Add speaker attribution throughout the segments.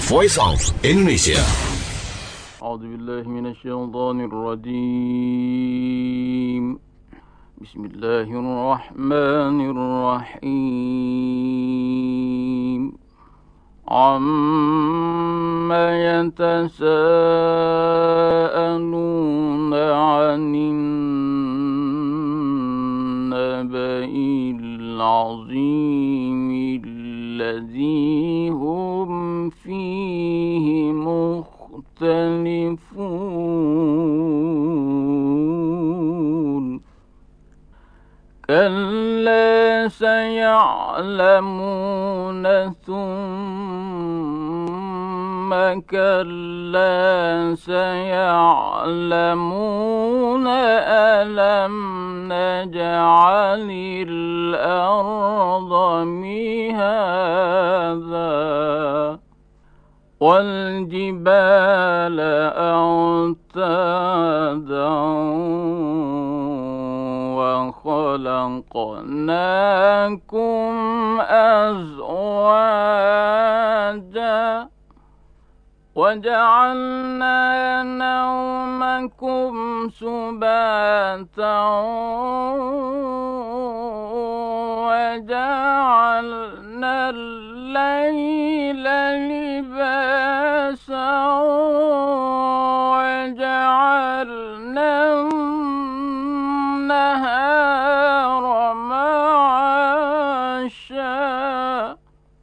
Speaker 1: Voice of Indonesia.
Speaker 2: أعوذ بالله من الشيطان الرجيم. بسم الله الرحمن الرحيم. عما يتساءلون عن النبأ العظيم الذي هم فيه مختلفون. كلا سيعلمون ثم كلا سيعلمون ألم نجعل الأرض مهادا والجبال أوتادا وخلقناكم أزواجا وجعلنا نومكم سباتا وجعلنا الليل لباسا وجعلنا النهار معاشا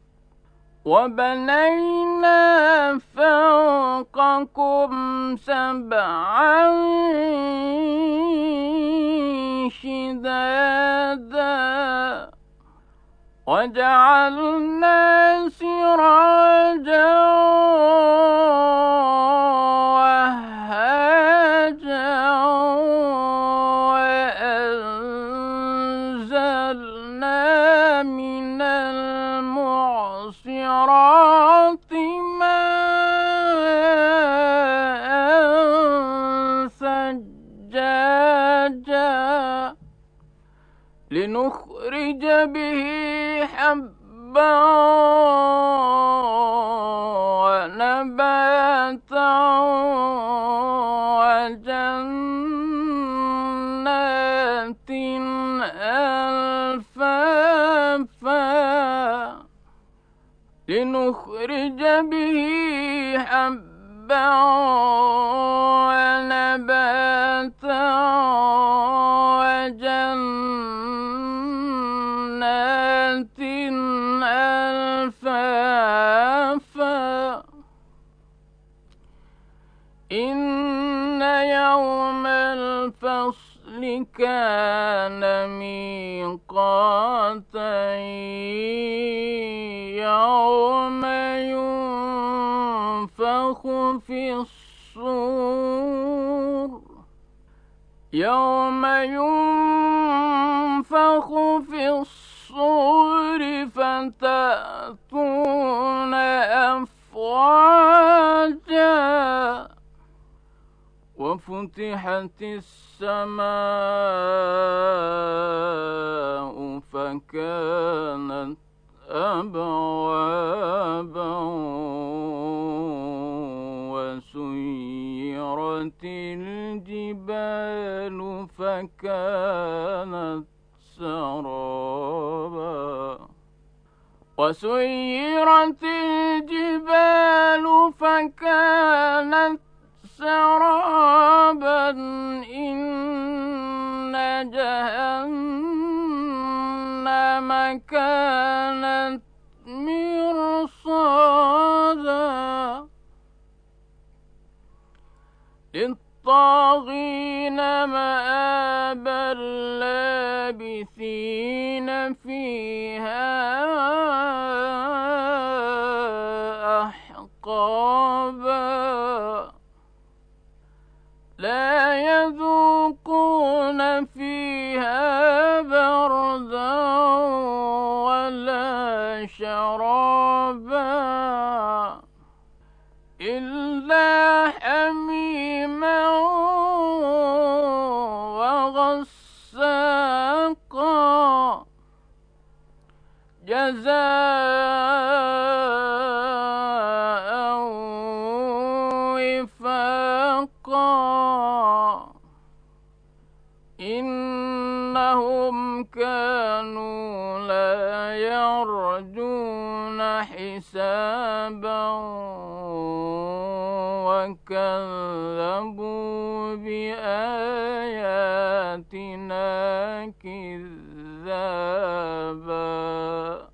Speaker 2: وبنينا فوقكم سبعا شدادا وجعلنا سراجا وهاجا وأنزلنا من المعصرات ماء ثجاجا لنخرج به حبا ونباتا وجنات ألفافا لنخرج به حبا ونباتا وجنات ألفافا إن يوم الفصل كان ميقاتا يوم ينفخ في الصور فتأتون أفواجا وفتحت السماء فكانت أبوابا وسيرت الجبال فكانت سرابا وسيرت الجبال فكانت سرابا إن جهنم كانت مرصادا للطاغين مآبا لابثين فيها أحقابا لا يذوقون فيها بردا ولا شرابا إلا حميما وغساقا جزاء يرجون حسابا وكذبوا بآياتنا كذابا.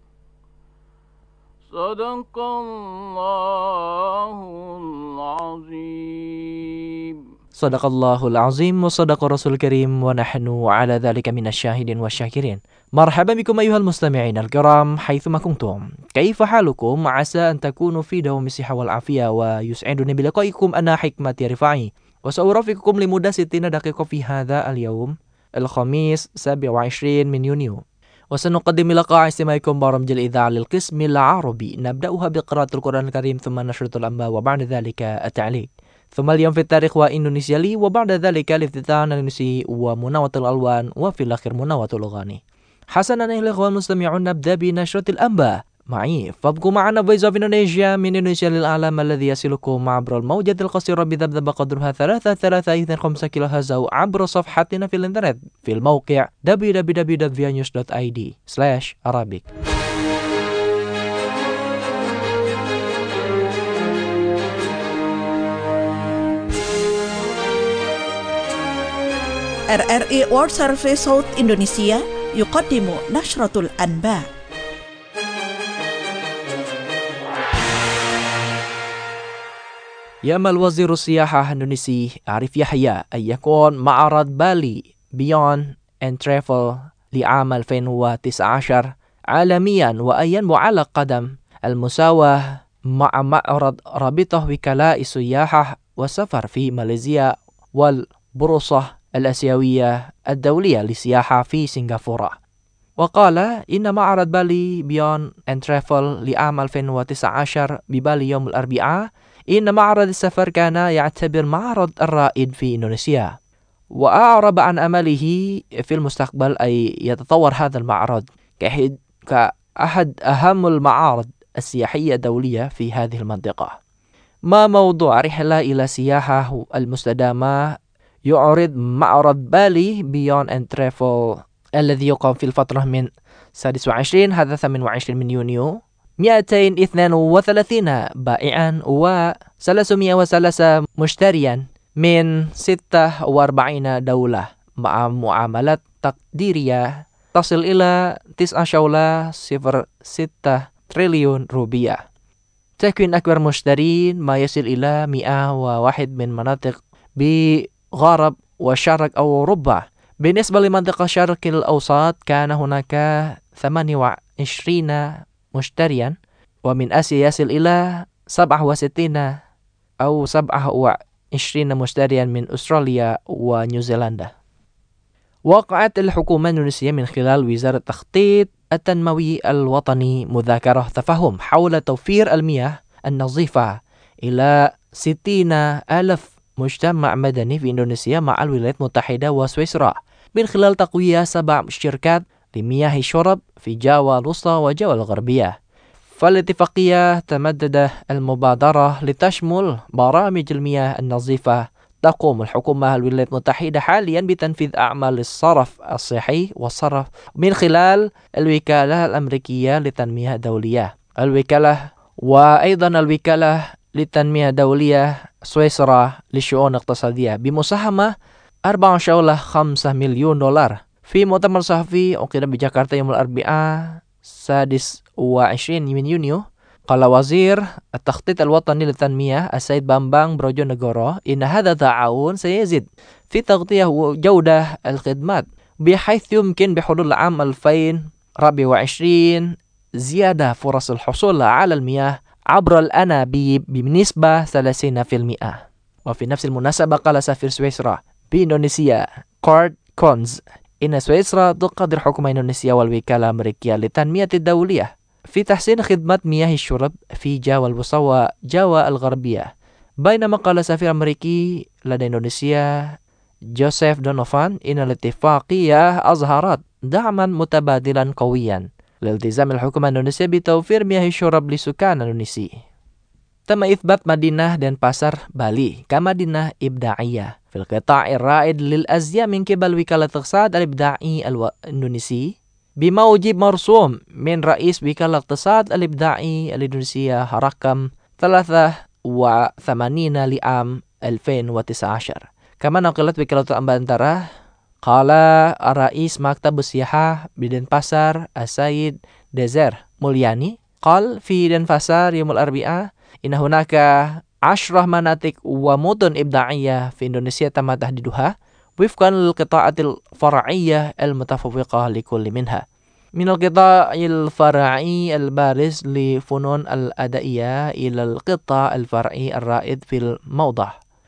Speaker 2: صدق الله العظيم.
Speaker 1: صدق الله العظيم وصدق رسول الكريم ونحن على ذلك من الشاهدين والشاكرين. مرحبا بكم أيها المستمعين الكرام حيثما كنتم. كيف حالكم؟ عسى أن تكونوا في دوام الصحة والعافية، ويسعدني بلقائكم أنا حكمة رفاعي، وسأرافقكم لمدة 60 دقيقة في هذا اليوم الخميس 27 من يونيو. وسنقدم لقاء استماعكم برامج الإذاعة للقسم العربي، نبدأها بقراءة القرآن الكريم ثم نشرة الأنباء وبعد ذلك التعليق، ثم اليوم في التاريخ وإندونيسيا لي، وبعد ذلك الافتتاح الإندونيسي ومناوة الألوان، وفي الأخير مناوة الأغاني. حسنا أيها الأخوة المستمعون، نبدأ بنشرة الأنباء معي، فابقوا معنا Voice of Indonesia من إندونيسيا للعالم الذي يصلكم عبر الموجة القصيرة بذبذب قدرها 3.325 كيلو هرتز، أو عبر صفحتنا في الإنترنت في الموقع www.vianews.id/Arabic.
Speaker 3: RRI World Service صوت إندونيسيا يقدم نشرة الأنباء.
Speaker 1: يأمل وزير السياحة الإندونيسي عارف يحيى أن يكون معرض بالي Beyond and Travel لعام 2019 عالميا، وأن ينمو على قدم المساواة مع معرض رابطة وكلاء السياحة والسفر في ماليزيا والبورصة الآسيوية الدولية للسياحة في سنغافورة. وقال إن معرض بالي Beyond and Travel لعام 2019 ببالي يوم الأربعاء، إن معرض السفر كان يعتبر معرض الرائد في إندونيسيا، وأعرب عن أمله في المستقبل أن يتطور هذا المعرض كأحد أهم المعارض السياحية الدولية في هذه المنطقة. ما موضوع رحلة إلى السياحة المستدامة يعرض معرض بالي Beyond and Travel الذي يقام في الفترة من 26 حتى 28 من يونيو 232 بائعا و303 مشتريا من 46 دولة مع معاملات تقديرية تصل إلى 9.06 تريليون روبية. تكوين أكبر مشترين ما يصل إلى 101 من مناطق بغرب وشرق أوروبا. بالنسبة لمنطقة الشرق الأوسط كان هناك 28 مشتريا، ومن آسيا يصل إلى 67 أو 27 مشتريا من أستراليا ونيوزيلندا. وقعت الحكومة الإندونيسية من خلال وزارة التخطيط التنموي الوطني مذاكرة تفاهم حول توفير المياه النظيفة إلى 60,000 مجتمع مدني في إندونيسيا مع الولايات المتحدة وسويسرا، من خلال تقوية 7 شركات لمياه الشرب في جاوا الوسطى وجاوا الغربية. فالاتفاقية تمدد المبادرة لتشمل برامج المياه النظيفة. تقوم الحكومة الولايات المتحدة حاليا بتنفيذ أعمال الصرف الصحي والصرف من خلال الوكالة الأمريكية للتنمية الدولية الوكالة، وأيضا الوكالة للتنمية الدولية سويسرا للشؤون الاقتصادية، بمساهمة 4.5 مليون دولار. في مؤتمر صحفي عقد بجاكرتا يوم الأربعاء 26 من يونيو، قال وزير التخطيط الوطني للتنمية السيد بامبang Brojonegoro إن هذا التعاون سيزيد في تغطية وجودة الخدمات، بحيث يمكن بحلول عام 2024 زيادة فرص الحصول على المياه عبر الأنابيب بنسبة 30%. وفي نفس المناسبة قال سفير سويسرا بإندونيسيا كورت كونز إن سويسرا تقدر حكومة إندونيسيا والوكالة الأمريكية للتنمية الدولية في تحسين خدمة مياه الشرب في جاوا الوسطى وجاوا الغربية. بينما قال سفير أمريكي لدى إندونيسيا جوزيف دونوفان إن الاتفاقية أظهرت دعما متبادلا قويا لالتزام الحكومة الإندونيسية بتوفير مياه الشرب لسكان إندونيسيا. تم إثبات مدينة دنpasar بالي كمدينة إبداعية في القطاع الرائد للأزياء من قبل وكالة الاقتصاد الإبداعي الإندونيسي بموجب مرسوم من رئيس وكالة الاقتصاد الإبداعي الإندونيسية رقم 83 لعام 2019. كما نقلت وكالة الأنباء قال رئيس مكتب السياحة بدنبasar السيد دزير مولياني قال في دنبasar يوم الأربعاء إن هناك 10 مناطق ومدن إبداعية في إندونيسيا تم تحديدها وفقا للقطاعات الفرعية المتفوقة لكل منها. من القطاع الفرعي البارز لفنون الأدائية إلى القطاع الفرعي الرائد في الموضة.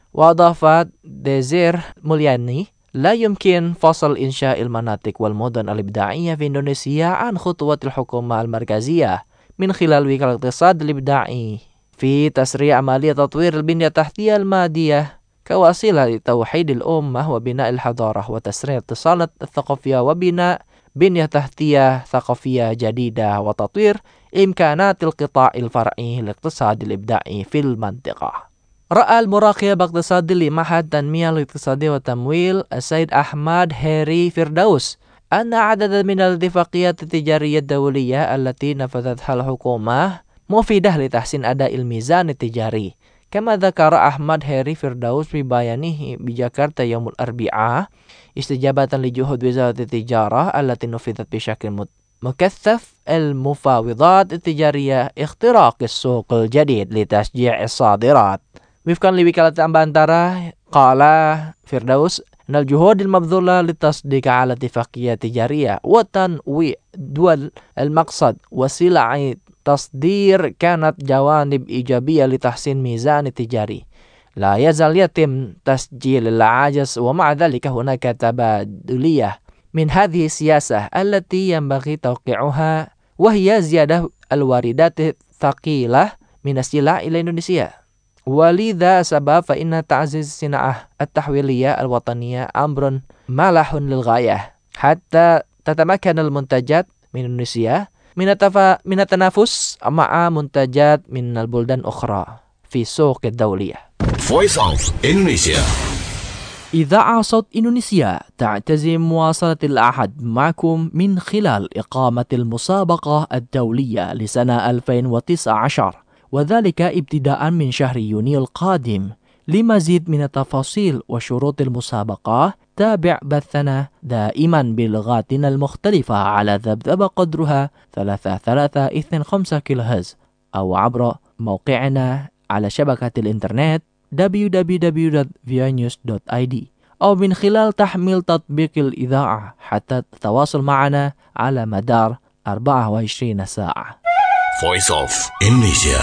Speaker 1: وأضاف دزير مولياني لا يمكن فصل إنشاء المناطق والمدن الإبداعية في إندونيسيا عن خطوات الحكومة المركزية من خلال وكالة الاقتصاد الإبداعي في تسريع عملية تطوير البنية التحتية المادية كوسيلة لتوحيد الأمة وبناء الحضارة وتسريع الاتصالات الثقافية وبناء بنية تحتية ثقافية جديدة وتطوير إمكانات القطاع الفرعي للاقتصاد الإبداعي في المنطقة. رأى المراقب الاقتصادي لمعهد التنمية الاقتصادية والتمويل السيد أحمد هيري فردوس أن عددا من الاتفاقيات التجارية الدولية التي نفذتها الحكومة مفيدة لتحسين أداء الميزان التجاري. كما ذكر أحمد هيري فردوس في بيانه بجاكرتا يوم الأربعاء استجابة لجهود وزارة التجارة التي نفذت بشكل مكثف المفاوضات التجارية اختراق السوق الجديد لتشجيع الصادرات. وفقا لوكالة الأنباء قال فردوس أن الجهود المبذولة للتصديق على اتفاقية تجارية وتنويع دول المقصد وسلع تصدير كانت جوانب إيجابية لتحسين ميزان التجاري. لا يزال يتم تسجيل العجز ومع ذلك هناك تبادلية من هذه السياسة التي ينبغي توقيعها وهي زيادة الواردات الثقيلة من السلع إلى إندونيسيا. ولذا سبب فإن تعزيز الصناعة التحويلية الوطنية أمر ملح للغاية حتى تتمكن المنتجات من إندونيسيا من التنافس مع منتجات من البلدان الأخرى في السوق الدولية.
Speaker 4: Voice of Indonesia.
Speaker 1: إذاعة صوت إندونيسيا تعتزم مواصلة العهد معكم من خلال إقامة المسابقة الدولية لسنة 2019 وذلك ابتداء من شهر يونيو القادم. لمزيد من التفاصيل وشروط المسابقة تابع بثنا دائما بلغاتنا المختلفة على ذبذب قدرها 3325 كيلوهرتز أو عبر موقعنا على شبكة الإنترنت www.voanews.id أو من خلال تحميل تطبيق الإذاعة حتى تتواصل معنا على مدار 24 ساعة.
Speaker 4: Voice of Indonesia.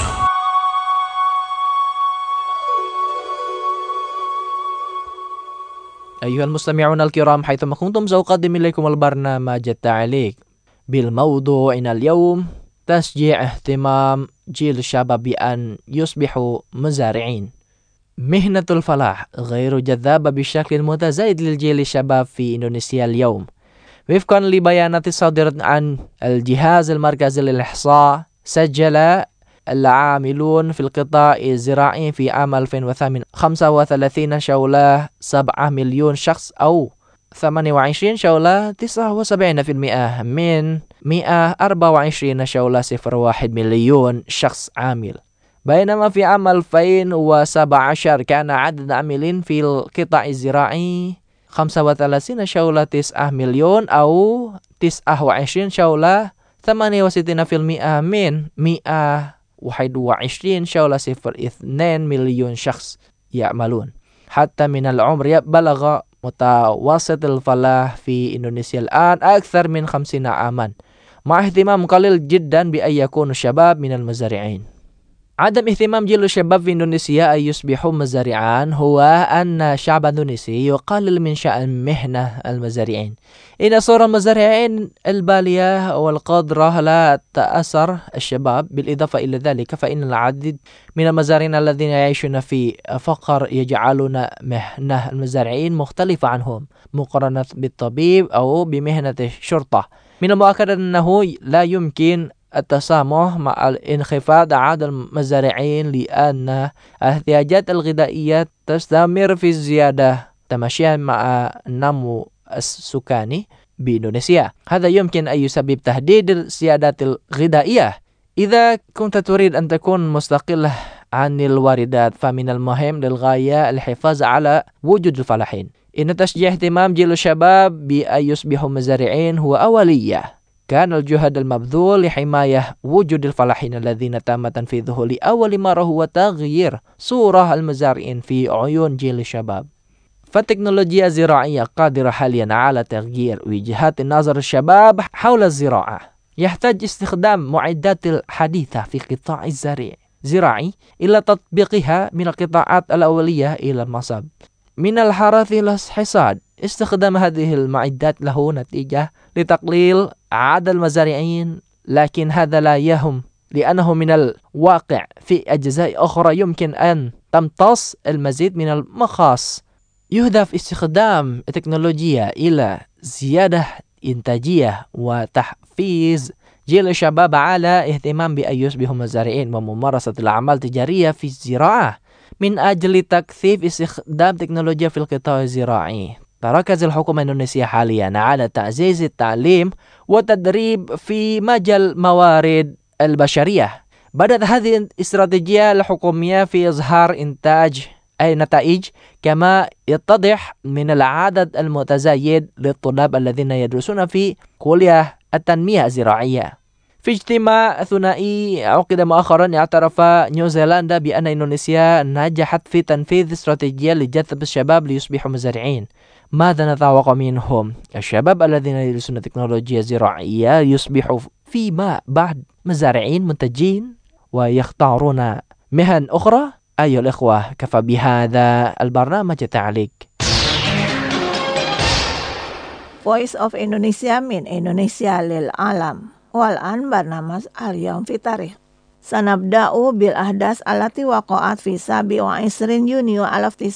Speaker 1: أيها المستمعون الكرام حيثما كنتم سأقدم إليكم البرنامج التعليق بالموضوع اليوم تشجيع اهتمام جيل الشباب بأن يصبحوا مزارعين. مهنة الفلاح غير جذابة بشكل متزايد للجيل الشباب في إندونيسيا اليوم. وفقا لبيانات صادرة عن الجهاز المركزي للإحصاء سجل العاملون في القطاع الزراعي في عام 2008 35 شغلة 7 مليون شخص أو 28 شغلة 79% من 124 شغلة 0.1 مليون شخص عامل. بينما في عام 2017 كان عدد العاملين في القطاع الزراعي 35 شغلة 9 مليون أو 29 شغلة 68% من 121 شغلة 0.2 مليون شخص يعملون. حتى من العمر بلغ متوسط الفلاح في إندونيسيا الآن أكثر من 50 عاما مع اهتمام قليل جدا بأن يكونوا الشباب من المزارعين. عدم اهتمام جيل الشباب في إندونيسيا أن يصبحوا مزارعان هو أن الشعب الإندونيسي يقلل من شأن مهنة المزارعين. إن صور المزارعين البالية والقدرة لا تأثر الشباب. بالإضافة إلى ذلك فإن العديد من المزارعين الذين يعيشون في فقر يجعلون مهنة المزارعين مختلفة عنهم مقارنة بالطبيب أو بمهنة الشرطة. من المؤكد أنه لا يمكن التسامح مع انخفاض عدد المزارعين لأن الاحتياجات الغذائية تستمر في الزيادة تماشيا مع النمو السكاني. بإندونيسيا. هذا يمكن أن يسبب تهديد السيادات الغذائية. إذا كنت تريد أن تكون مستقلة عن الواردات فمن المهم للغاية الحفاظ على وجود الفلاحين. إن تشجيع اهتمام جيل الشباب بأن يصبحوا مزارعين هو أولية. كان الجهد المبذول لحماية وجود الفلاحين الذين تم تنفيذه لأول مرة هو تغيير صورة المزارعين في عيون جيل الشباب. فالتكنولوجيا الزراعية قادرة حاليا على تغيير وجهات النظر الشباب حول الزراعة. يحتاج استخدام معدات الحديثة في قطاع الزراعي إلى تطبيقها من القطاعات الأولية إلى المصاب. من الحرث إلى الحصاد. استخدام هذه المعدات له نتيجة لتقليل عدد المزارعين، لكن هذا لا يهم، لأنه من الواقع في أجزاء أخرى يمكن أن تمتص المزيد من المخاص. يهدف استخدام التكنولوجيا إلى زيادة إنتاجية وتحفيز جيل الشباب على اهتمام بأن يصبحوا مزارعين وممارسة الأعمال التجارية في الزراعة من أجل تكثيف استخدام تكنولوجيا في القطاع الزراعي. تركز الحكومة الإندونيسية حاليا على تعزيز التعليم والتدريب في مجال موارد البشرية. بدأت هذه الاستراتيجية الحكومية في إظهار نتائج كما يتضح من العدد المتزايد للطلاب الذين يدرسون في كلية التنمية الزراعية. في اجتماع ثنائي عقد مؤخرا اعترف نيوزيلندا بأن إندونيسيا نجحت في تنفيذ استراتيجية لجذب الشباب ليصبحوا مزارعين. ماذا نتوقع منهم؟ الشباب الذين يدرسون تكنولوجيا زراعية يصبحوا فيما بعد مزارعين منتجين ويختارون مهن أخرى. أيها الإخوة، كفى بهذا البرنامج تعليق.
Speaker 3: Voice of Indonesia min Indonesia lil alam. Wal'an barnamas al-yawm fi tarikh. Sanabda'u bil ahdas allati waqa'at fi 27 Yunio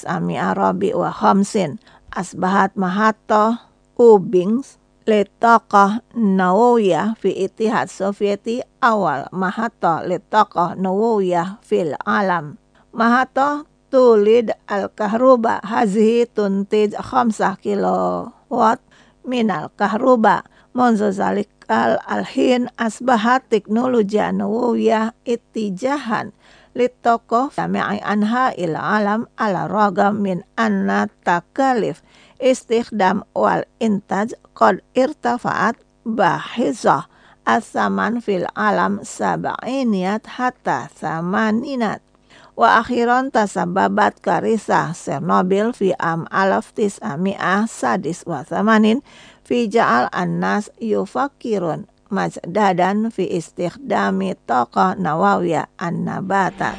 Speaker 3: 1950. Asbahat mahato ubings litaqah nawawiyah fi Ittihad Sovieti awal mahato litaqah nawawiyah fil alam. Mahato tulid al-kahruba hazihi tuntij 5 kilowatt min al-kahruba. Monzo zalikal al-hin asbahat teknologi nawawiyah ittijahan litokoh jami'i anha il alam ala ragam min anna takalif istikhdam wal intaj qad irtafa'at bahizah as-saman fil alam sab'iniyat hatta thamaninat. Wa akhiran tasababat karisah Chernobyl fi am 1987 fi ja'al an-nas yufakirun majdadan fi istikhdami taqah nawawiyah an-nabatat.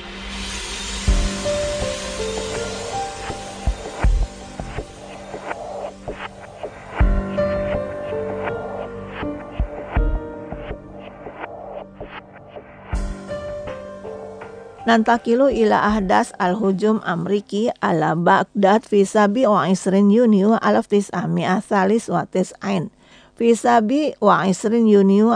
Speaker 3: Nantakilu ila ahdas al-hujum Amriki ala Baghdad fi 27 Yunio 1993. Fi 27 Yunio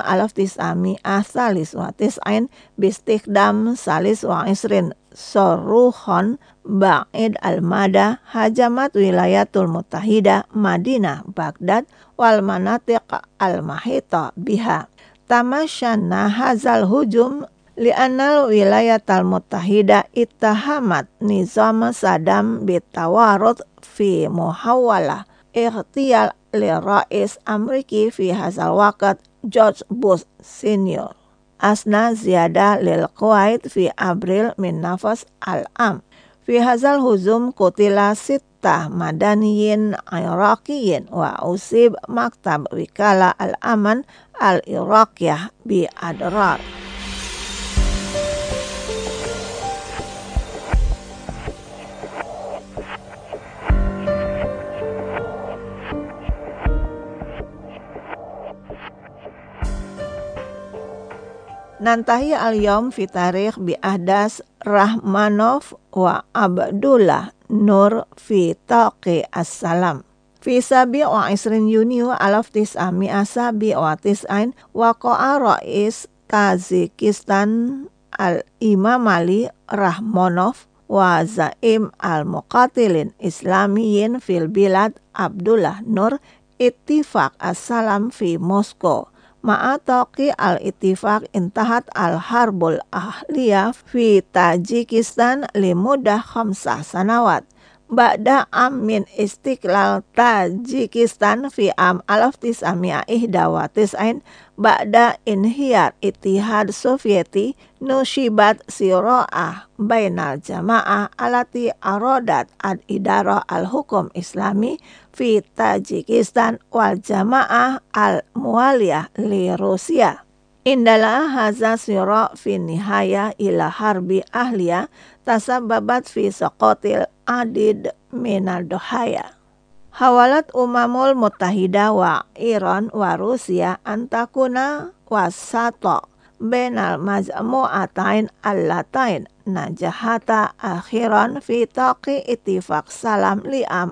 Speaker 3: 1993 bistikdam 23 soruhon ba'id al-mada hajamat wilayatul mutahida Madinah Baghdad wal manatiq al-mahita biha. Tamasyanna hazal hujum li'annal wilayatal mutahida ittahamat nizam Saddam bitawarud fi muhawwalah ikhtiyal li rais Amriki fi hazal waqt George Bush Senior. Asna ziyada lil Kuwait fi April min nafas al-am. Fi hazal huzum kutila sittah madaniyin Iraqiyin wa usib maktab wikala al-aman al-Iraqiyah bi Adrar. Nantahi al-yawm fi tarikh bi ahdas Rahmanov wa Abdullah Nur fi Taqi as-Salam. Fi 27 Yunio 1997 waqa'a rais Kazakistan al-Imamali Rahmanov wa zaim al-muqatilin islamiyin fil bilad Abdullah Nur ittifaq as-salam fi Moskow ma'atoki al-ittifaq intahat al-harbul ahliyah fi Tajikistan limudah 5 sanawat. Ba'da min istiqlal Tajikistan fi 1991 ba'da inhiyar Ittihad Sovieti nushibat siro'ah bainal jama'ah alati arodat ad-idarah al-hukum islami fi Tajikistan wal jama'ah al-mualiyah li Rusia. Indala haza siro fi nihaya ila harbi ahliya tasababat fi sokotil adid minal dohaya. Hawalat umamul mutahida wa Iran wa Rusia antakuna wasato benal majmu'atain allatain najahata akhiran fi taqi ittifaq salam li'am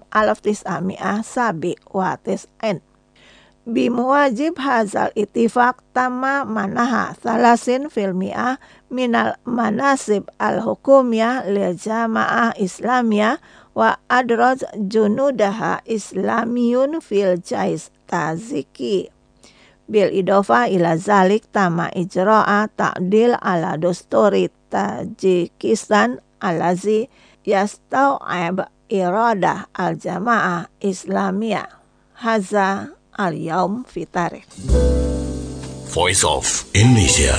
Speaker 3: 1997. Bimuwajib hazal ittifaq tamma manaha 30% minal manasib al-hukumiyah lil jama'ah islamiyah wa adraj junudaha islamiyun fil jais taziki. Bil idofa ila zalik tamma ijra'a ta'dil ala dusturi Tajikistan alazi yastau'ab iradah al-jama'ah islamiyah. Haza al-yaum fi tarikh.
Speaker 4: Voice of Indonesia.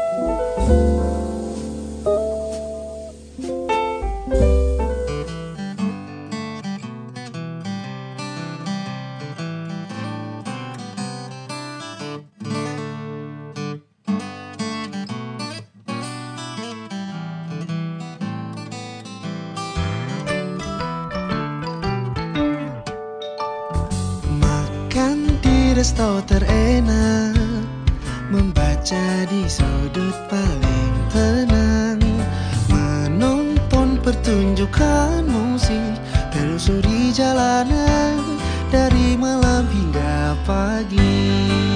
Speaker 5: Resto terenak, membaca di sudut paling tenang, menonton pertunjukan musik, telusuri jalanan dari malam hingga pagi.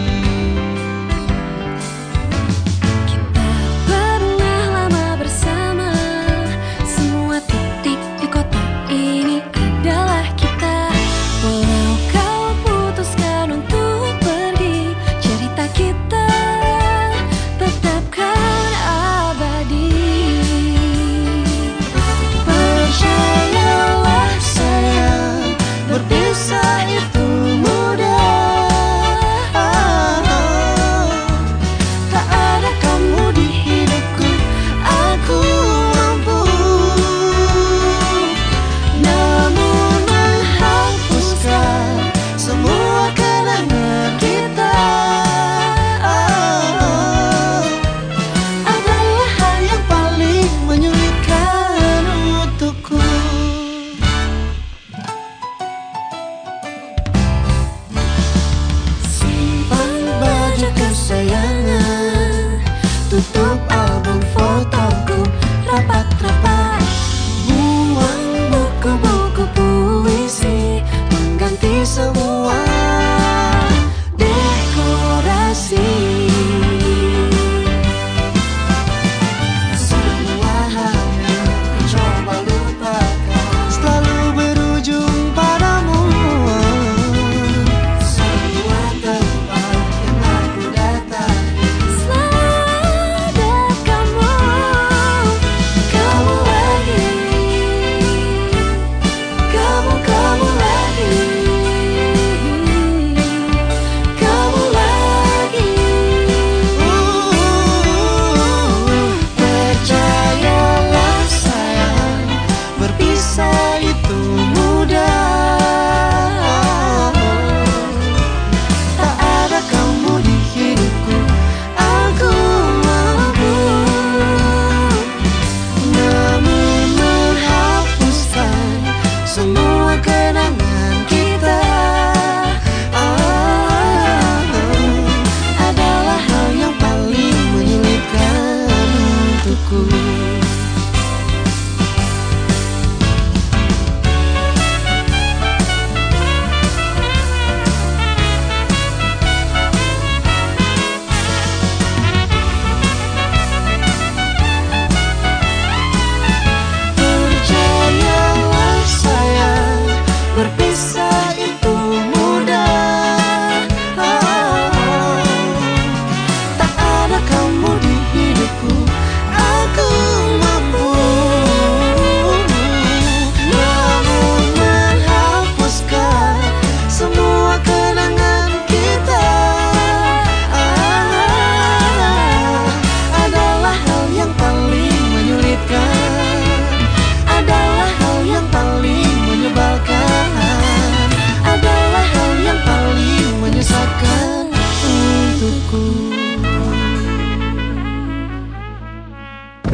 Speaker 6: Kita pernah lama bersama, semua titik di kota ini adalah kita. Walau kau putuskan untuk pergi, cerita kita tetapkan abadi. Percayalah sayang, berpisah itu mudah.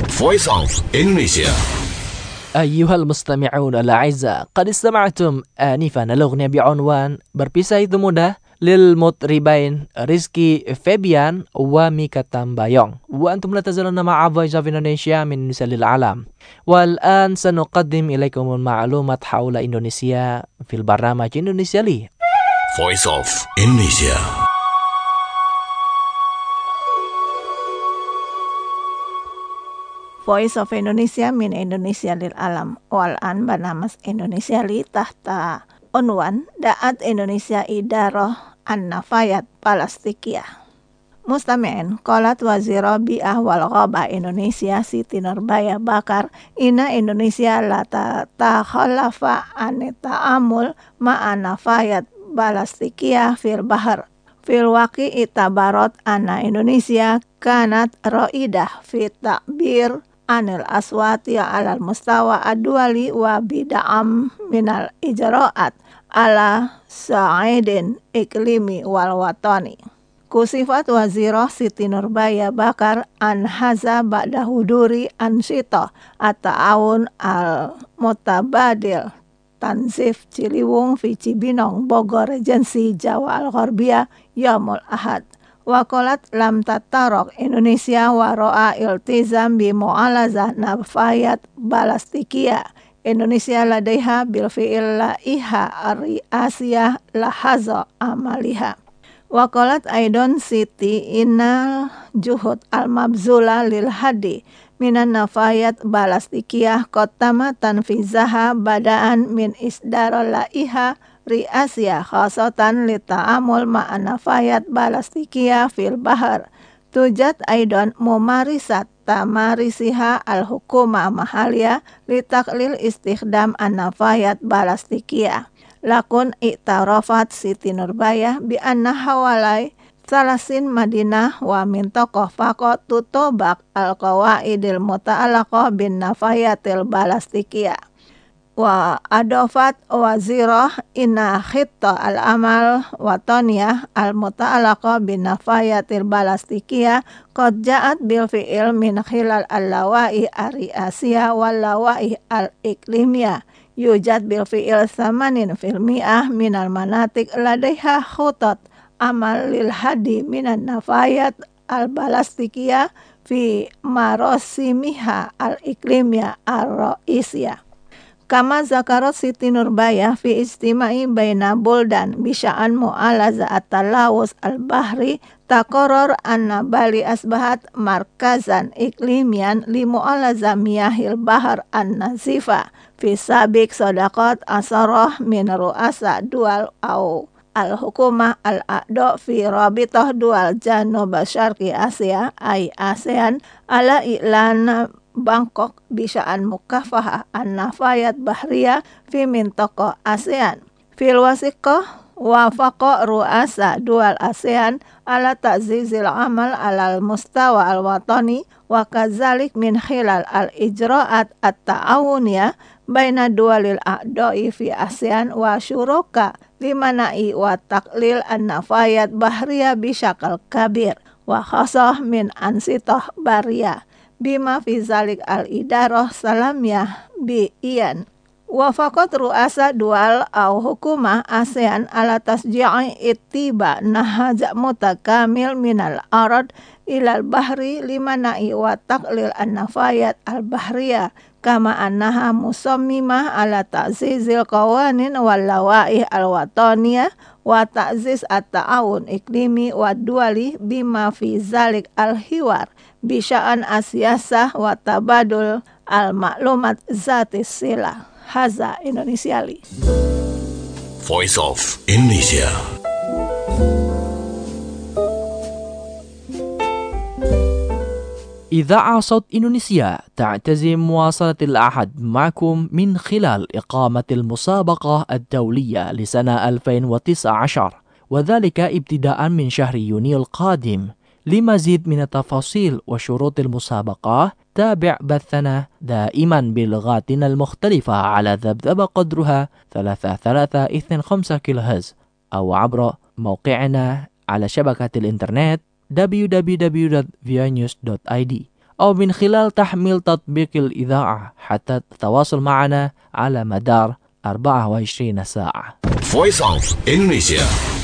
Speaker 4: Voice of Indonesia.
Speaker 1: أيها المستمعون الأعزاء، قد استمعتم آنفا الأغنية بعنوان Berpisah Itu Mudah للمطربين رزقي فابيان وميكا تامبايونغ، وأنتم لا تزالون مع Voice of Indonesia من إندونيسيا للعالم. والآن سنقدم إليكم المعلومات حول إندونيسيا في البرنامج إندونيسيا لي.
Speaker 4: Voice of Indonesia.
Speaker 3: Voice of Indonesia min Indonesia lil alam. Wal'an bernamas Indonesia li tahta unwan Da'at Indonesia Idaroh An-Nafayat Palastikia. Mustami'in qalat wazira bi'ah wal ghaba Indonesia Siti Nurbaya Bakar inna Indonesia la takhalafa an ta'amul ma'a nafayat palastikia fil bahar. Fil waqi itabarot anna Indonesia kanat ra'idah fi ta'bir anil aswati alal mustawa adwali wa bid'am minal ijra'at ala sa'idin iklimi wal watani. Kusifat wazirah Siti Nurbaya Bakar an haza ba'da huduri ansita at-ta'awun al-mutabadil Tanzif Ciliwung fi Cibinong Bogor Regency Jawa Al-Gharbiyah Yaumul Ahad. Wakolat lam tatarok Indonesia waro'a iltizam bi mu'alazah nafayat balastikia. Indonesia ladaiha bil fi'il la'iha ar-ri'asiyah lahaza amaliha. Wakolat aidon Siti innal juhud al-mabzula lil hadi minan nafayat balastikiyah kotama tanfizaha badaan min isdarol la'iha ri'asiyah khasatan li ta'amul ma'an nafayat balastikiyah fil bahar. Tujat aidon mumarisat tamarisiha al-hukuma mahaliyah li taklil istikhdam an-nafayat balastikiyah. Lakun iktarafat Siti Nurbaya bi anna hawalai salasin Madinah wa min tokoh fakot tutobak al-qawaidil muta'alaqah bin nafayatil balastikiyah. Wa adofat wazirah inna khitta al-amal watoniyah al-muta'alaqah bin nafayatil balastikiyah qad ja'at bil fi'il min khilal al-lawai ar-ri'asiyah wal lawai al-iklimiyah. Yujad bil fi'il 80% minal manatik ladaiha khutat amal lil hadi minan nafayat al-balastikiyah fi marosimiha al-iklimiyah ar-ra'isiyah. Kama zakarat Siti Nurbaya fi istima'i baina buldan bisya'an mu'alaza at-talawus al-bahri taqarrar anna Bali asbahat markazan iklimian li mu'alaza miyahil bahar an-nazifa fi sabik sadaqat asarah min ru'asa dual au al-hukumah al-a'do fi rabitah dual janub syarqi Asia ay ASEAN ala i'lan Bangkok bisya'an mukafahah an-nafayat bahriyah fi mintaqah ASEAN. Fil wasiqah wafaqa ru'asa dual ASEAN ala ta'zizil amal alal mustawa al-watani wa kazalik min khilal al-ijra'at at-ta'awuniyah baina dualil a'doi fi ASEAN wa syuruka limana'i wa taklil an-nafayat bahriyah bisyakal kabir wa khasah min ansitah bariyah bima fi zalik al-idarah salamiyah bi iyan. Wafaqat ru'asa dual au hukumah ASEAN ala tasji'i ittiba nahaja mutakamil minal arad ilal bahri limana'i wa taqlil an-nafayat al-bahriyah kama annaha musammimah ala ta'zizil qawanin wal lawaih al-wataniyah wa ta'ziz at-ta'awun iklimi wa duali bima fi zalik al-hiwar bisya'an asyasah wa tabadul al-maklumat zati silah. Haza Indonesia li.
Speaker 4: Voice of Indonesia.
Speaker 1: إذاعة صوت إندونيسيا تعتزم مواصلة العهد معكم من خلال إقامة المسابقة الدولية لسنة 2019 وذلك ابتداء من شهر يونيو القادم. لمزيد من التفاصيل وشروط المسابقة تابع بثنا دائما بلغاتنا المختلفة على ذبذبة قدرها 3325 كيلوهرتز أو عبر موقعنا على شبكة الإنترنت www.voanews.id أو من خلال تحميل تطبيق الإذاعة حتى تتواصل معنا على مدار 24 ساعة.
Speaker 4: Voice of Indonesia.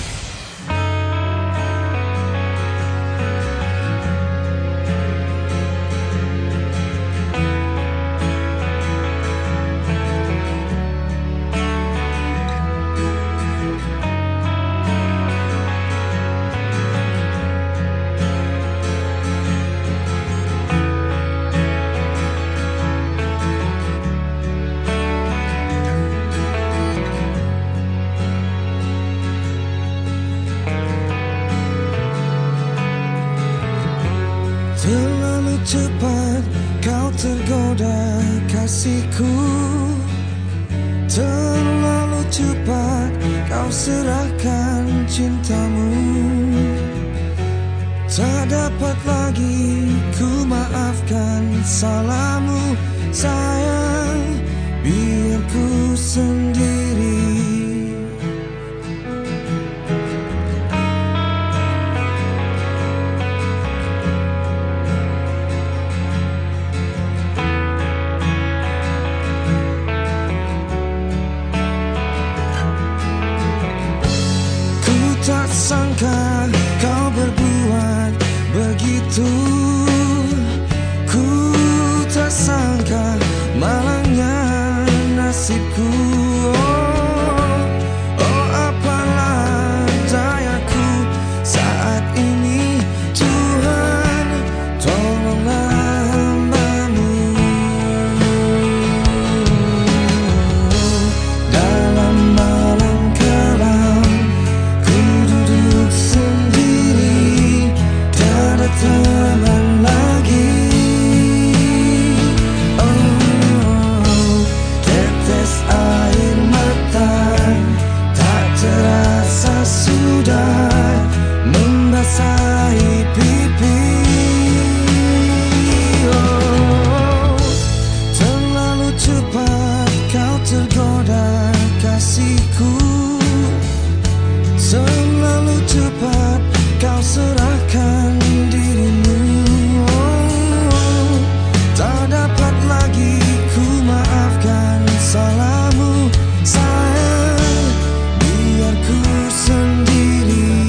Speaker 5: Terlalu cepat kau tergoda kasihku, terlalu cepat kau serahkan cintamu. Tak dapat lagi ku maafkan salahmu, sayang, biar ku sendiri. Tak sangka kau berbuat begitu, ku tak sangka malangnya nasibku. Oh, apalah dayaku saat ini, Tuhan, tolonglah hamba-Mu. Dalam malam kelam sendiri, tiada teman lagi. Oh, tetes air mata tak terasa sudah membasahi pipi. Oh, terlalu cepat kau tergoda kasihku, terlalu cepat kau serahkan dirimu. Oh, tak dapat lagi ku maafkan salahmu, sayang, biar ku sendiri.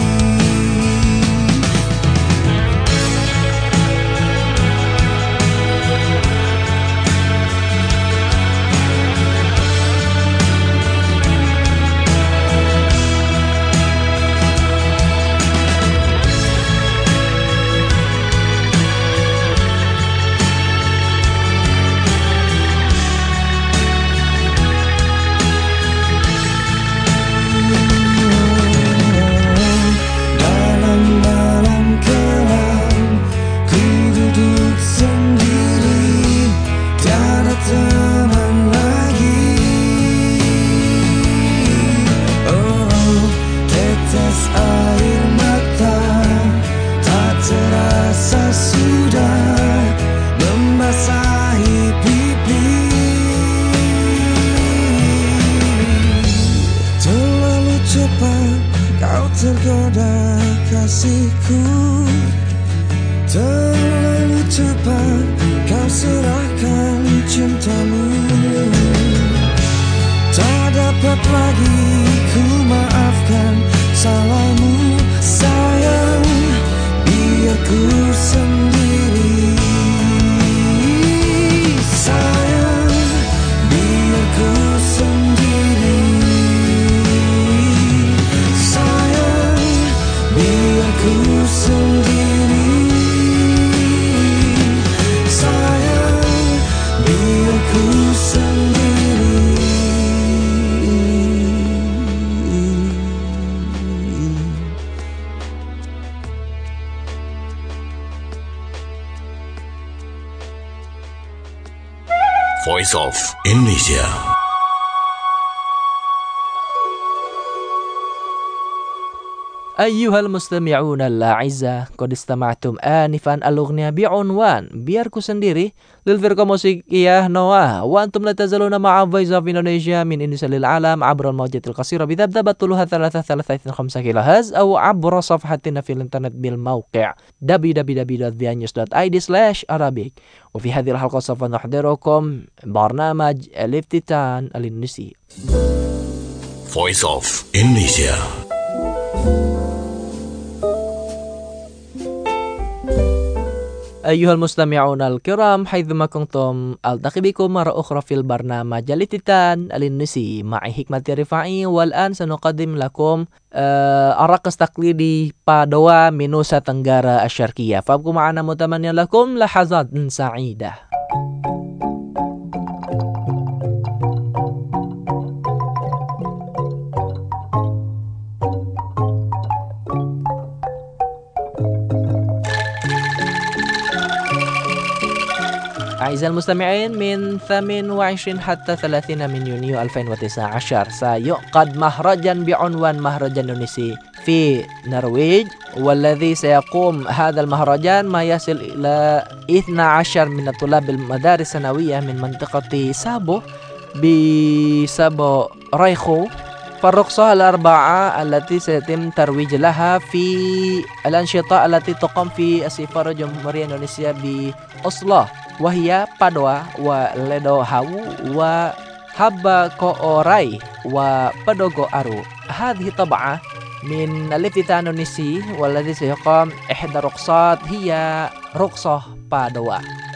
Speaker 5: Tergoda kasihku, terlalu cepat kau serahkan cintamu. Tak dapat lagi ku maafkan salahmu, sayang, biar ku sendiri. Sayang, biar ku sendiri. Biar ku sendiri, sayang, biar ku sendiri.
Speaker 4: Voice of Indonesia.
Speaker 1: Ayyuhal mustami'una al-a'izza, qad istama'tum anifan al-ughniya bi'unwan biarku sendiri lil firqa musikiyah Noah wa antum la tazaluna ma'a Voice of Indonesia min inisalil alam abra al-mawjatil qasira bidhabdabatuluha 335 kHz aw abra safhatina fil internet bil mawqi' www.vianews.id/arabic wa fi hadhil halqa sawfa nuhdirukum barnamaj al-iftitan al-Indonesi.
Speaker 4: Voice of Indonesia.
Speaker 1: Ayyuhal mustami'una al-kiram haitsuma kuntum altaqi bikum marra ukhra fil barnamaj al-iftitan al-Indonesi ma'i hikmati rifa'i wal an sanuqaddim lakum araqas taqlidi Padoa min Nusa Tenggara Asy-Syarqiyah. Fabqu ma'ana mutamanniyan lakum lahazat sa'idah. أعزائي المستمعين من 28 حتى 30 من يونيو 2019 سيعقد مهرجان بعنوان مهرجان إندونيسي في النرويج والذي سيقوم هذا المهرجان ما يصل إلى 12 من الطلاب المدارس الثانوية من منطقة سابو بسابو رايخو فالرقصة الأربعة التي سيتم ترويج لها في الأنشطة التي تقام في السفارة جمهورية إندونيسيا بأوسلو وهي Padoa وLedo Hawu وحبة كوراي وبدوغو أرو. هذه طبعة من الافتتان الإندونيسي والذي سيقام إحدى الرقصات هي رقصة Padoa.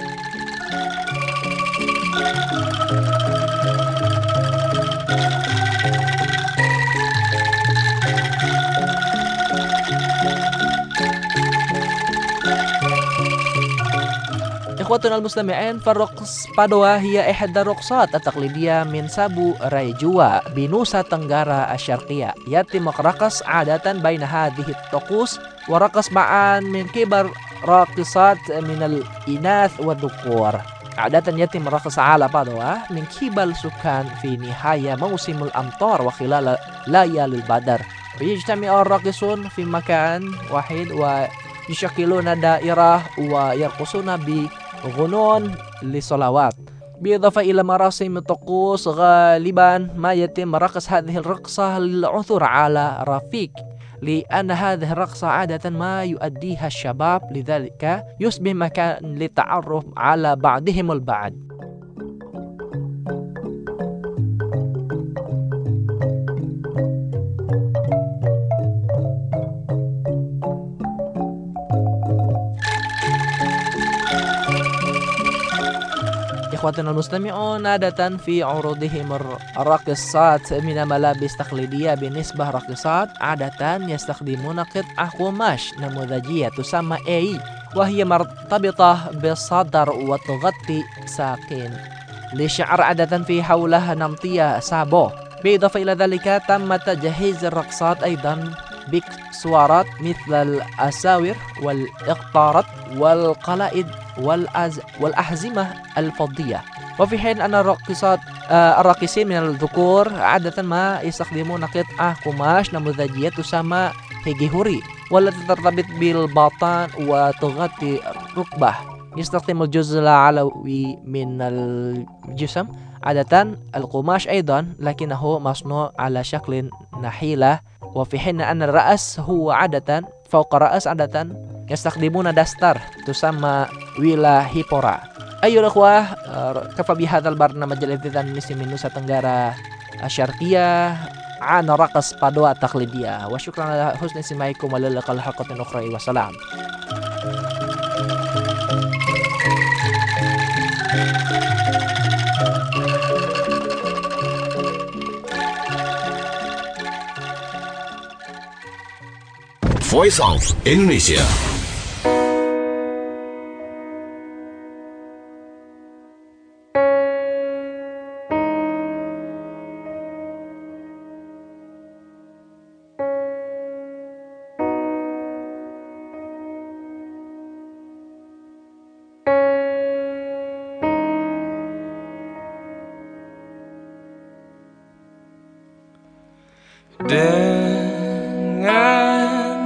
Speaker 1: إخوتنا المستمعين فالرقص Padoa هي إحدى الرقصات التقليدية من سابو رايجوا بنوسا تنغارا الشرقية. يتم الرقص عادة بين هذه الطقوس ورقص معا من كبر راقصات من الإناث والذكور. عادة يتم الرقص على Padoa من قبل سكان في نهاية موسم الأمطار وخلال ليالي البدر. ويجتمع الراقصون في مكان واحد ويشكلون دائرة ويرقصون بغنون لصلوات. بالإضافة إلى مراسم الطقوس غالبا ما يتم رقص هذه الرقصة للعثور على رفيق لأن هذه الرقصة عادة ما يؤديها الشباب لذلك يصبح مكان للتعرف على بعضهم البعض. إخواتنا المستمعون عادة في عروضهم الراقصات من ملابس تقليدية بالنسبة راقصات عادة يستخدمون قطعة قماش نموذجية تسمى A وهي مرتبطة بالصدر وتغطي ساقين للشعر عادة في حولها نمطية سابو. بالإضافة إلى ذلك تم تجهيز الرقصات أيضا بإكسسوارات مثل الأساور والإقطارات والقلائد والأحزمة الفضية. وفي حين أن الراقصين من الذكور عادة ما يستخدمون قطعة قماش نموذجية تسمى هيجيهوري والتي ترتبط بالبطن وتغطي الركبة. يستخدم الجزء العلوي من الجسم عادة القماش أيضا لكنه مصنوع على شكل نحيلة. وفي حين أن الرأس هو عادة فوق الرأس عادة يستخدمون دستر تسمى ويلا هيبورا. أيها الأخوة كفى بهذا البرنامج الافتتان من نوسا تنغارا الشرقية عن رقص Padoa التقليدية وشكرا على حسن استماعكم وإلى اللقاء حلقة أخرى وسلام.
Speaker 4: Voice of Indonesia.
Speaker 5: Dengan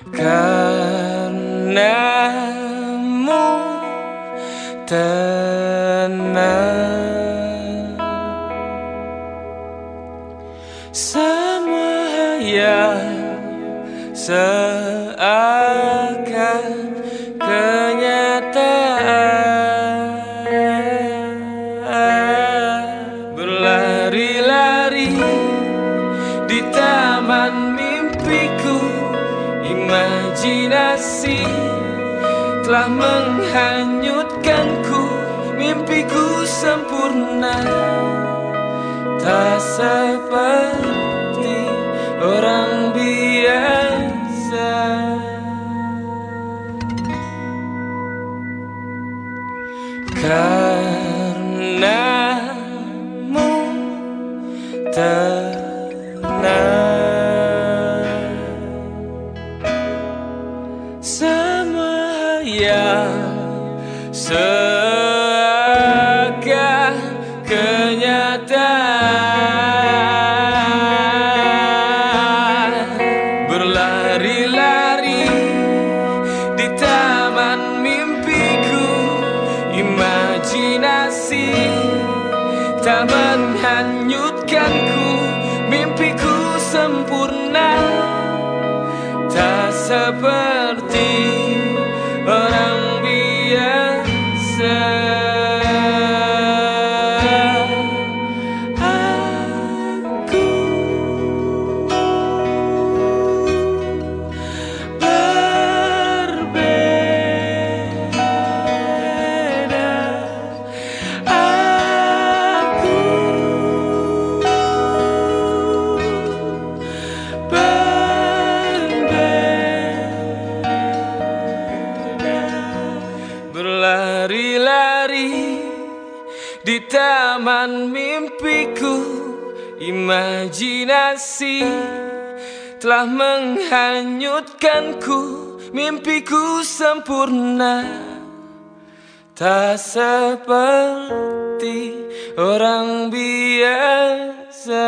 Speaker 5: karenamu tenang. Semua yang seakan kenyataan, berlari-lari di taman mimpiku, imajinasi telah menghanyutkanku, mimpiku sempurna, tak seperti orang biasa. Karenamu tenang. Semua yang seakan kenyataan, berlari-lari di taman mimpiku, imajinasi tak menghanyutkanku, mimpiku sempurna, tak seperti orang biasa. Berlari-lari di taman mimpiku, imajinasi telah menghanyutkanku, mimpiku sempurna, tak seperti orang biasa.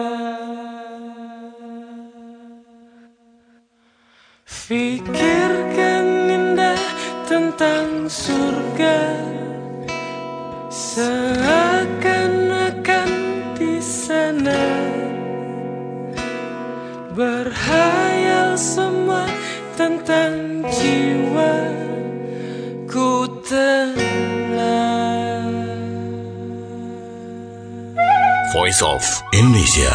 Speaker 5: Fikirkan indah tentang surga, seakan-akan di sana, berhayal semua tentang jiwa ku tenang.
Speaker 4: Voice of Indonesia.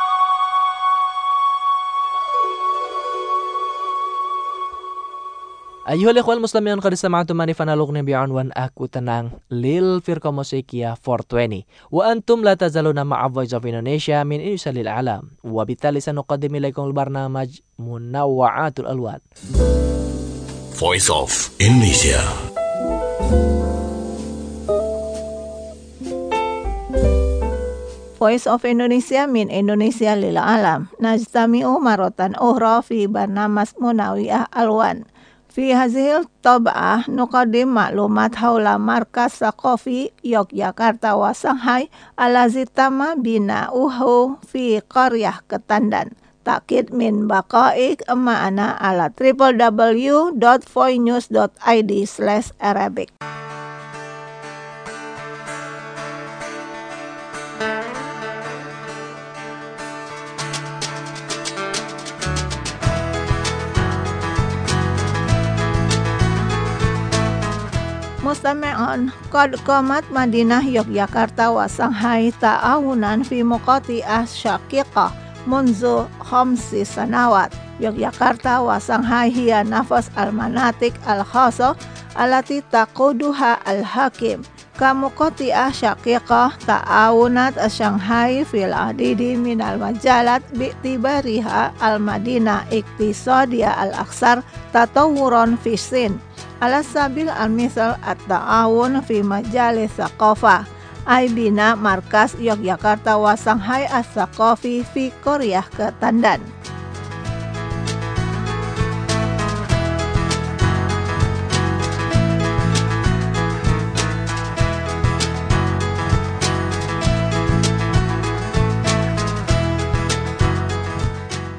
Speaker 1: أيها الإخوة المسلمين قد استمعتم معي فنالغني بعنوان أكو تنang للفرقة موسيقية 420 وأنتم لا تزالون مع Voice of Indonesia من إنسان للعالم وبالتالي سنقدم إليكم البرنامج منوعات الألوان.
Speaker 4: Voice of Indonesia.
Speaker 3: Voice of Indonesia min Indonesia lil alam. Najtami'u maratan ukhra fi barnamas Munawiyah Alwan. Fi hazil tab'ah nuqaddim maklumat haula markas saqafi Yogyakarta wa Shanghai alazi tama bina'uhu fi qaryah Ketandan. Takkid min baqaik ma'ana ala www.voinews.id/Arabic. Mustami'un, qad qamat Madinah Yogyakarta wa Shanghai ta'awunan fi muqati'ah syaqiqah munzu 5 sanawat. Yogyakarta wa Shanghai hiya nafas al-manatik al-khasa alati taquduha al-hakim. Kamuqati'ah syaqiqah ta'awunat Shanghai fil adidi minal majalat bi'tibariha al-Madinah iktisadiyah al-aksar tatawuron fi sin. Ala sabil al-misal at-ta'awun fi majalis thaqafah ay bina markas Yogyakarta wa Shanghai as-Thaqafi fi Qaryah Ketandan.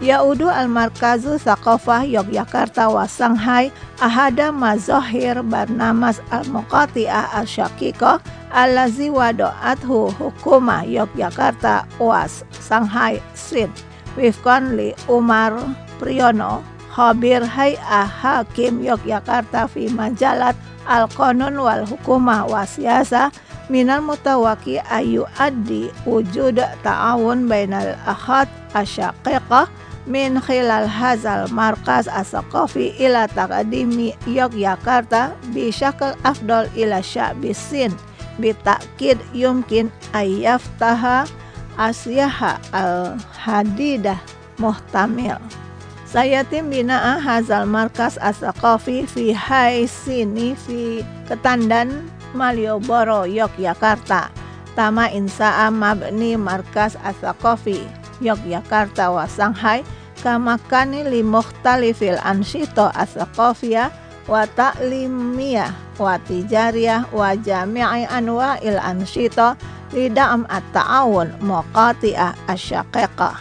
Speaker 3: Yaudu al-Markazu Thaqafah Yogyakarta wa Shanghai ahada mazahir barnamas al-muqati'ah al-syaqiqah allazi wado'athu hukuma Yogyakarta wa Shanghai Sin wifqan li Umar Priyono Khabir Hay'ah Hakim Yogyakarta fi majalat al-qanun wal hukumah wa siyasah minal mutawaki ayu addi wujud ta'awun bainal akhad asyaqiqah min khilal hazal markaz as-saqafi ila taqdimi Yogyakarta bi syakal afdal ila sya'bi Sin bitakid yumkin ayyaftaha asyaha al-hadidah muhtamil. Sayatim bina'a hazal markaz as-saqafi fi haisini fi Ketandan Malioboro Yogyakarta tama insa'a mabni markaz as-saqafi Yogyakarta wa Shanghai kamakani li mukhtalifil ansyito as-saqafiyah wa ta'limiyah wa tijariyah wa jami'i anwa'il ansyito li da'am at-ta'awun muqati'ah asyaqiqah.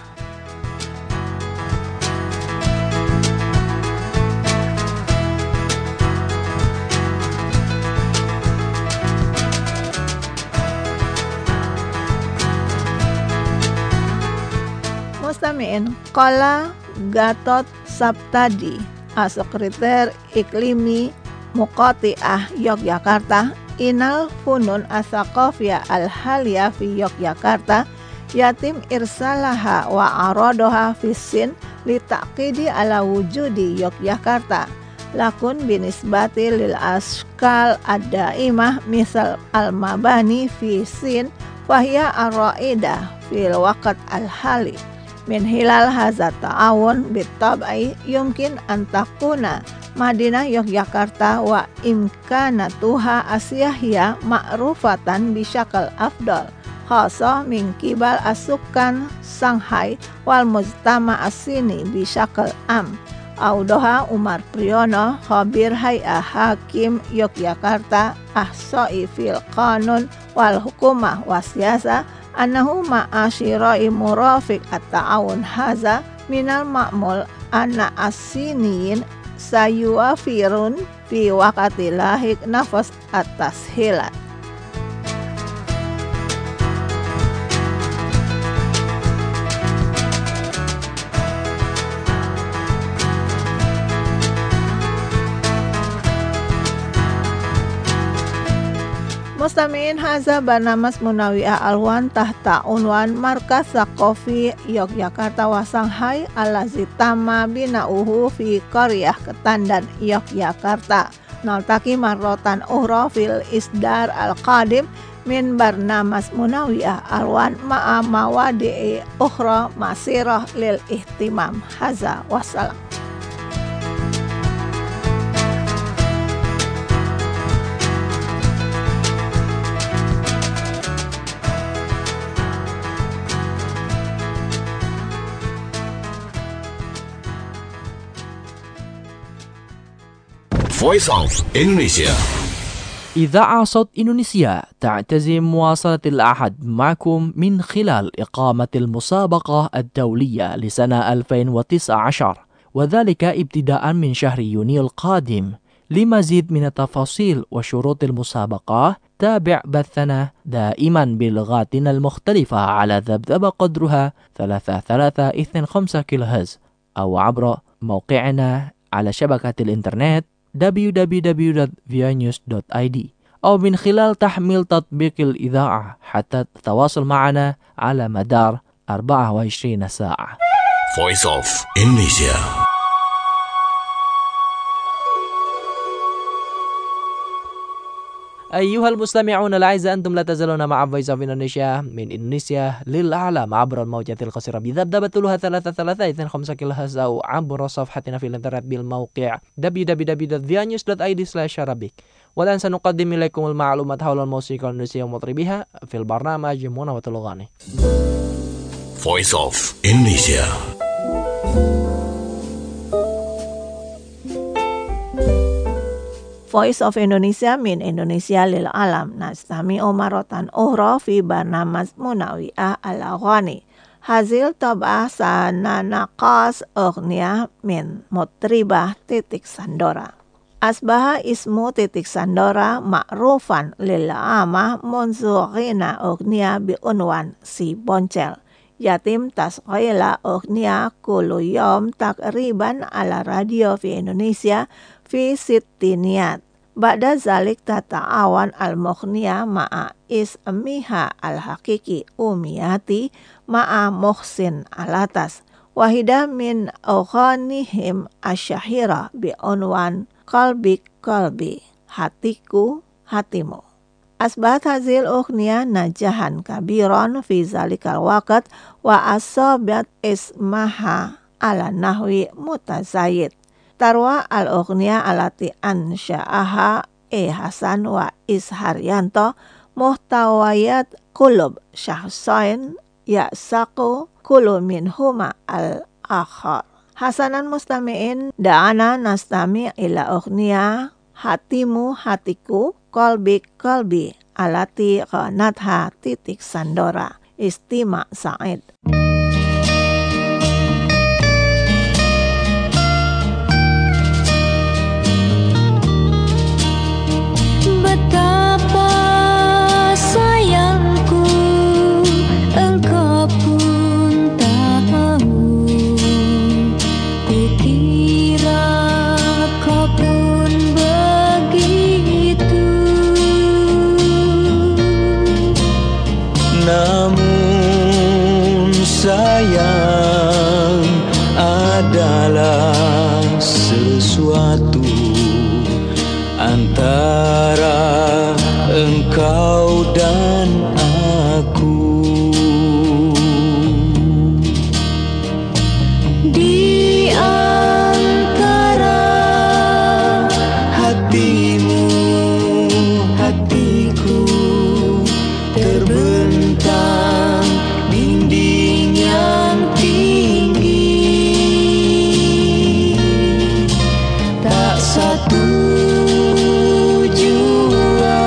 Speaker 3: Mustami'in qala Gatot Sabtadi Sekretar Iklimi Muqati'ah Yogyakarta inal funun as-saqafiyah al-haliyah fi Yogyakarta yatim irsalaha wa aradoha fi Sin li taqidi ala wujudi Yogyakarta lakun binisbati lil askal ad-daimah misal al-mabani fi Sin fahiya ar-ra'idah fil waqt al-hali. Min hilal hazat ta'awun bitab'i yumkin antakuna Madinah Yogyakarta wa imkanatuha asyahiyah ma'rufatan bisyakal afdal khasa min kibal asukan Shanghai wal mujtama asini bisyakal am. Audoha Umar Priyono Khabir Hay'ah Hakim Yogyakarta ahsa'i fil qanun wal hukumah wa siyasah annahu ma'asyirai murafiq at-ta'awun haza minal ma'mul anna as-siniyin sayuafirun fi waqati lahik nafas at-tashilat. Mustami'in haza barnamas Munawiyah Alwan tahta unwan Markaz Saqafi Yogyakarta wa Shanghai allazi tamma bina'uhu fi qaryah Ketandan Yogyakarta. Naltaki marrotan ukhra fil isdar al-qadim min barnamas Munawiyah Alwan ma'a mawadi'i ukhra masirah lil ihtimam. Haza wassalam.
Speaker 4: Voice of Indonesia.
Speaker 1: إذاعة صوت إندونيسيا تعتزم مواصلة الأحد معكم من خلال إقامة المسابقة الدولية لسنة 2019 وذلك ابتداء من شهر يونيو القادم. لمزيد من التفاصيل وشروط المسابقة تابع بثنا دائما بلغاتنا المختلفة على ذبذب قدرها 3325 كيلوهرتز أو عبر موقعنا على شبكة الإنترنت www.vianews.id أو من خلال تحميل تطبيق الإذاعة حتى تتواصل معنا على مدار 24 ساعة.
Speaker 4: Voice of Indonesia.
Speaker 1: أيها المستمعون الأعزاء أنتم لا تزالون مع Voice of Indonesia من إندونيسيا للعالم عبر الموجات القصيرة بذبذبة طولها 3325 كيلوهرتز أو عبر صفحتنا في الإنترنت بالموقع www.vianews.id/arabic. والآن سنقدم إليكم المعلومات حول الموسيقى الإندونيسية ومطربيها في البرنامج منوة الأغاني.
Speaker 4: Voice of Indonesia.
Speaker 3: Voice of Indonesia min Indonesia lil alam nastami omarotan ukhra fi barnamas Munawiyah al-aghani Hazil tab'ah sananakas ughnia min mutribah sandora. Asbaha ismu sandora ma'rufan lil amah munzu ghina ughnia bi'unwan si boncel. Yatim tasqaila ughnia kullu yom takriban ala radio fi Indonesia fi sittiniat. Ba'da zalik tata'awan al-mughniya ma'a ismiha al-hakiki umiyati ma'a muhsin alatas. Wahidah min awghanihim asyahira bi'unwan qalbi qalbi, hatiku hatimu. Asbahat hazil ughniya najahan kabiron fi zalikal waqt wa asabat ismaha ala nahwi mutazayid. Tarwa al-ughniya alati ansha'aha Hasan wa Isharyanto muhtawayat kulub syahsain ya'saku kullu minhuma al-akhar. Hasanan mustami'in da'ana nastami' ila ughniya hatimu hatiku qalbi qalbi alati qanatha sandora. Istima Sa'id.
Speaker 6: Betapa sayangku engkau pun tahu, kukira kau pun begitu.
Speaker 5: Namun sayang adalah sesuatu antara engkau dan aku.
Speaker 6: Di antara
Speaker 5: Hatimu, hatiku, terbentang dinding yang tinggi. Tak satu jua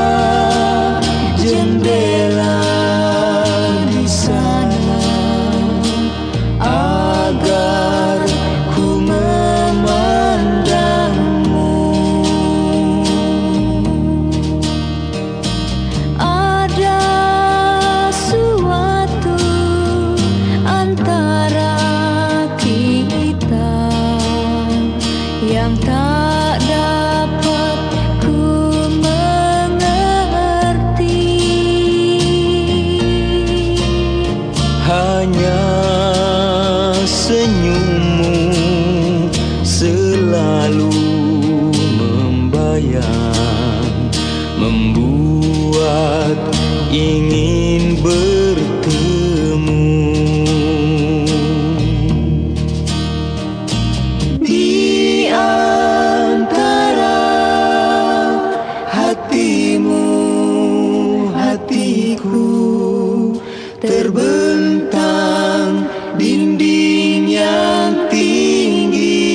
Speaker 5: jendela di sana agar ku memandangmu.
Speaker 6: ada suatu antara kita yang tak dapat ku mengerti.
Speaker 5: Hanya senyummu selalu membayang, membuat ingin bertemu. Di antara hatimu, hatiku, terbentang dinding yang tinggi.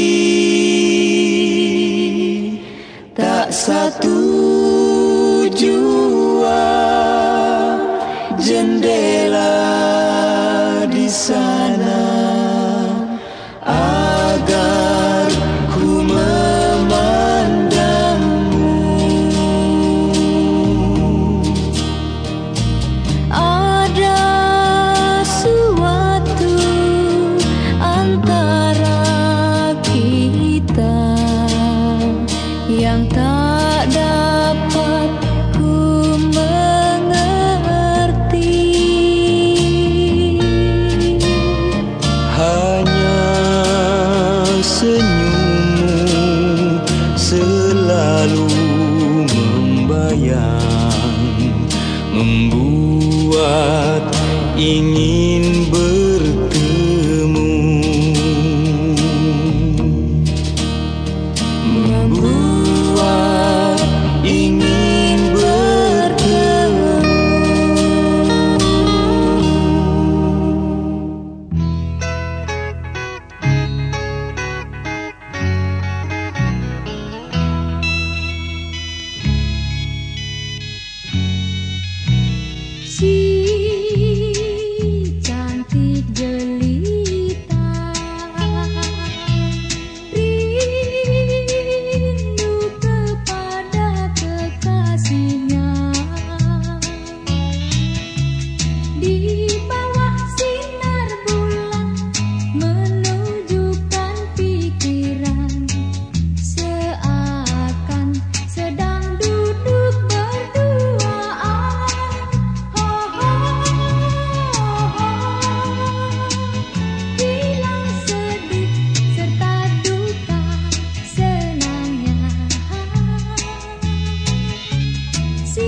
Speaker 5: Tak satu jua jendela di sana agar ku memandangmu.
Speaker 6: Ada suatu antara kita yang tak dapat menunjukkan pikiran seakan sedang duduk berduaan. Ho ho ho, hilang sedih serta duka senangnya. Si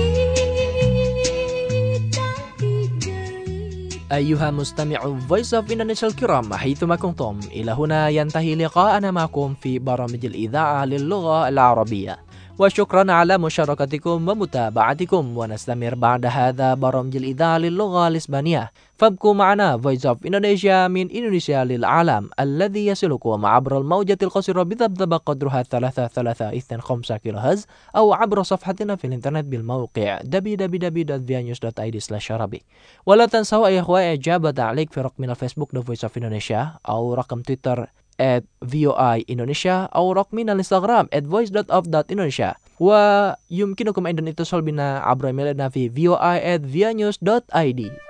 Speaker 6: cantik jelita.
Speaker 1: أيها مستمعو Voice of Indonesia الكرام حيثما كنتم، إلى هنا ينتهي لقاءنا معكم في برامج الإذاعة للغة العربية، وشكرا على مشاركتكم ومتابعتكم، ونستمر بعد هذا برامج الإذاعة للغة الإسبانية. فابقوا معنا Voice of Indonesia من إندونيسيا للعالم الذي يصلكم عبر الموجة القصيرة بذبذبة قدرها 3325 كيلو هرتز، أو عبر صفحتنا في الإنترنت بالموقع www.vianews.id/arabic. ولا تنسوا أيها الأخوة إجابة تعليق في رقمنا الفيسبوك The Voice of Indonesia، أو رقم تويتر @VOI Indonesia، أو رقمنا الانستغرام @voice.of.indonesia. ويمكنكم أيضا الاتصال بنا عبر إيميلنا في voi@vianews.id.